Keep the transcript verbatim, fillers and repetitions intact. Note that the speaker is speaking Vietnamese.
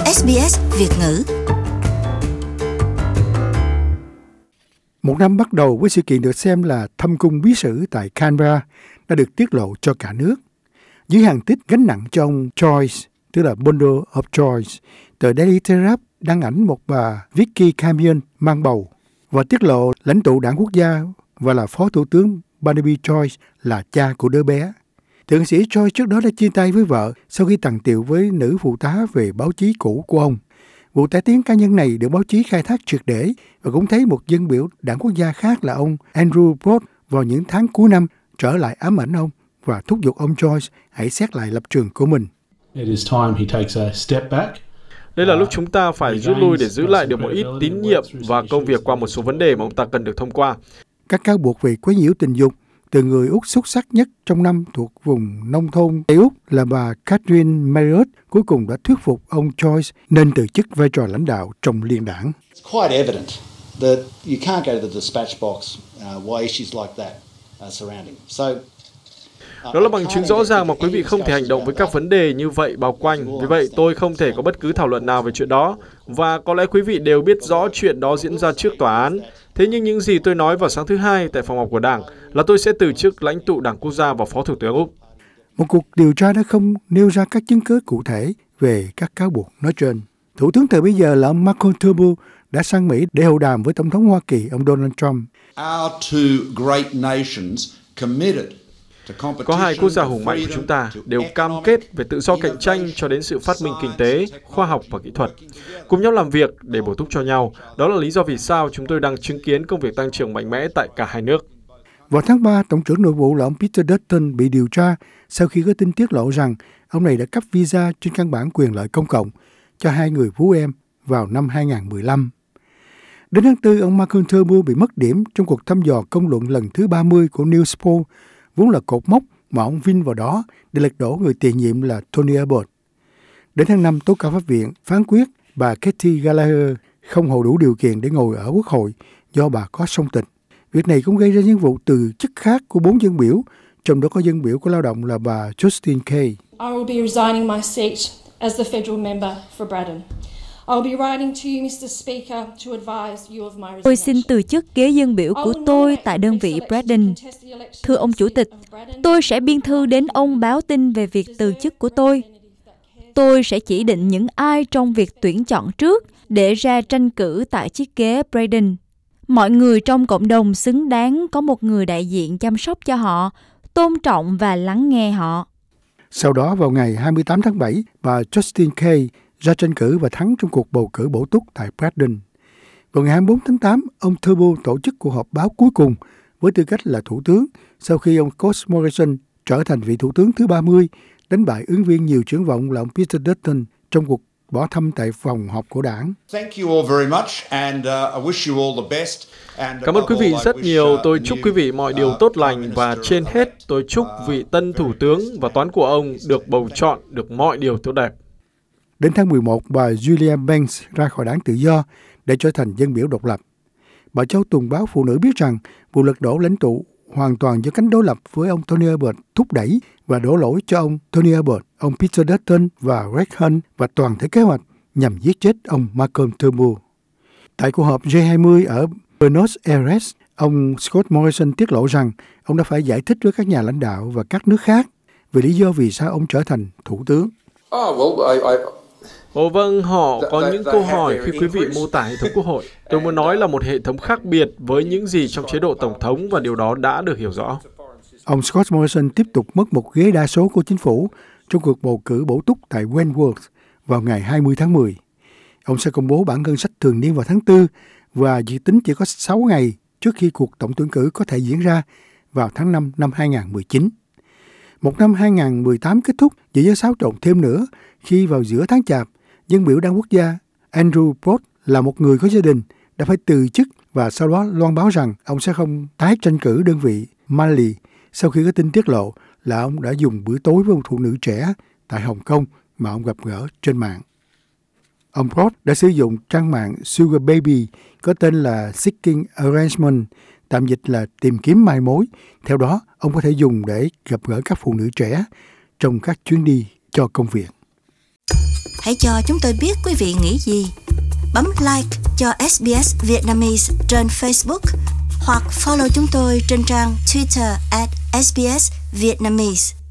ét bê ét Việt ngữ. Một năm bắt đầu với sự kiện được xem là thâm cung bí sử tại Canberra đã được tiết lộ cho cả nước. Dưới hàng tích gánh nặng cho ông Joyce, tức là Bundle of Joyce, tờ Daily Telegraph đăng ảnh một bà Vicky Camion mang bầu và tiết lộ lãnh tụ đảng quốc gia và là phó thủ tướng Barnaby Joyce là cha của đứa bé. Thượng sĩ Joyce trước đó đã chia tay với vợ sau khi tằng tiệu với nữ phụ tá về báo chí cũ của ông. Vụ tai tiếng cá nhân này được báo chí khai thác triệt để và cũng thấy một dân biểu đảng quốc gia khác là ông Andrew Broad vào những tháng cuối năm trở lại ám ảnh ông và thúc giục ông Joyce hãy xét lại lập trường của mình. Đây là lúc chúng ta phải rút lui để giữ lại được một ít tín nhiệm và công việc qua một số vấn đề mà ông ta cần được thông qua. Các cáo buộc về quấy nhiễu tình dục từ người Úc xuất sắc nhất trong năm thuộc vùng nông thôn Tây Úc là bà Catherine Marriott cuối cùng đã thuyết phục ông Joyce nên từ chức vai trò lãnh đạo trong liên đảng. Đó là bằng chứng rõ ràng mà quý vị không thể hành động với các vấn đề như vậy bao quanh. Vì vậy, tôi không thể có bất cứ thảo luận nào về chuyện đó. Và có lẽ quý vị đều biết rõ chuyện đó diễn ra trước tòa án. Thế nhưng những gì tôi nói vào sáng thứ Hai tại phòng họp của Đảng là tôi sẽ từ chức lãnh tụ Đảng Quốc gia và Phó Thủ tướng Úc. Một cuộc điều tra đã không nêu ra các chứng cứ cụ thể về các cáo buộc nói trên. Thủ tướng thời bấy giờ là ông Malcolm Turnbull đã sang Mỹ để hội đàm với Tổng thống Hoa Kỳ ông Donald Trump. Our two great nations committed. Có hai quốc gia hùng mạnh của chúng ta đều cam kết về tự do cạnh tranh cho đến sự phát minh kinh tế, khoa học và kỹ thuật. Cùng nhau làm việc để bổ túc cho nhau. Đó là lý do vì sao chúng tôi đang chứng kiến công việc tăng trưởng mạnh mẽ tại cả hai nước. Vào tháng ba, Tổng trưởng Nội vụ là ông Peter Dutton bị điều tra sau khi có tin tiết lộ rằng ông này đã cấp visa trên căn bản quyền lợi công cộng cho hai người phú em vào năm hai không một lăm. Đến tháng tư, ông Malcolm Turnbull bị mất điểm trong cuộc thăm dò công luận lần thứ ba mươi của Newspoll, vốn là cột mốc mà ông vin vào đó để lật đổ người tiền nhiệm là Tony Abbott. Đến tháng năm, tố cáo pháp viện phán quyết bà Katie Gallagher không hội đủ điều kiện để ngồi ở Quốc hội do bà có song tịch. Việc này cũng gây ra những vụ từ chức khác của bốn dân biểu, trong đó có dân biểu của lao động là bà Justine Kay. I will be resigning my seat as the federal member for Braddon. I'll be writing to you, Mister Speaker, to advise you of my resignation. Tôi xin từ chức ghế dân biểu của tôi tại đơn vị Braddon. Thưa ông Chủ tịch, tôi sẽ biên thư đến ông báo tin về việc từ chức của tôi. Tôi sẽ chỉ định những ai trong việc tuyển chọn trước để ra tranh cử tại chiếc ghế Braddon. Mọi người trong cộng đồng xứng đáng có một người đại diện chăm sóc cho họ, tôn trọng và lắng nghe họ. Sau đó vào ngày hai mươi tám tháng bảy, bà Justine Kay ra tranh cử và thắng trong cuộc bầu cử bổ túc tại Braddon. Vào ngày hai mươi bốn tháng tám, ông Turnbull tổ chức cuộc họp báo cuối cùng với tư cách là thủ tướng sau khi ông Scott Morrison trở thành vị thủ tướng thứ ba mươi, đánh bại ứng viên nhiều triển vọng là ông Peter Dutton trong cuộc bỏ thăm tại phòng họp của đảng. Cảm ơn quý vị rất nhiều. Tôi chúc quý vị mọi điều tốt lành và trên hết tôi chúc vị tân thủ tướng và toán của ông được bầu chọn được mọi điều tốt đẹp. Đến tháng mười một, bà Julia Banks ra khỏi đảng tự do để trở thành dân biểu độc lập. Bà Châu tuần báo phụ nữ biết rằng vụ lật đổ lãnh tụ hoàn toàn do cánh đối lập với ông Tony Abbott thúc đẩy và đổ lỗi cho ông Tony Abbott, ông Peter Dutton và Greg Hunt và toàn thể kế hoạch nhằm giết chết ông Malcolm Turnbull. Tại cuộc họp G hai mươi ở Buenos Aires, ông Scott Morrison tiết lộ rằng ông đã phải giải thích với các nhà lãnh đạo và các nước khác về lý do vì sao ông trở thành thủ tướng. Oh, well, I, I... Ồ vâng, họ có những câu hỏi khi quý vị mô tả hệ thống quốc hội. Tôi muốn nói là một hệ thống khác biệt với những gì trong chế độ tổng thống và điều đó đã được hiểu rõ. Ông Scott Morrison tiếp tục mất một ghế đa số của chính phủ trong cuộc bầu cử bổ túc tại Wentworth vào ngày hai mươi tháng mười. Ông sẽ công bố bản ngân sách thường niên vào tháng tư và dự tính chỉ có sáu ngày trước khi cuộc tổng tuyển cử có thể diễn ra vào tháng năm năm hai không một chín. Một năm hai không một tám kết thúc chỉ với xáo trộn thêm nữa khi vào giữa tháng Chạp, dân biểu đảng quốc gia Andrew Broad là một người có gia đình đã phải từ chức và sau đó loan báo rằng ông sẽ không tái tranh cử đơn vị Manly sau khi có tin tiết lộ là ông đã dùng bữa tối với một phụ nữ trẻ tại Hồng Kông mà ông gặp gỡ trên mạng. Ông Broad đã sử dụng trang mạng Sugar Baby có tên là Seeking Arrangement, tạm dịch là tìm kiếm mai mối. Theo đó, ông có thể dùng để gặp gỡ các phụ nữ trẻ trong các chuyến đi cho công việc. Hãy cho chúng tôi biết quý vị nghĩ gì. Bấm like cho ét bê ét Vietnamese trên Facebook hoặc follow chúng tôi trên trang Twitter at ét bê ét Vietnamese.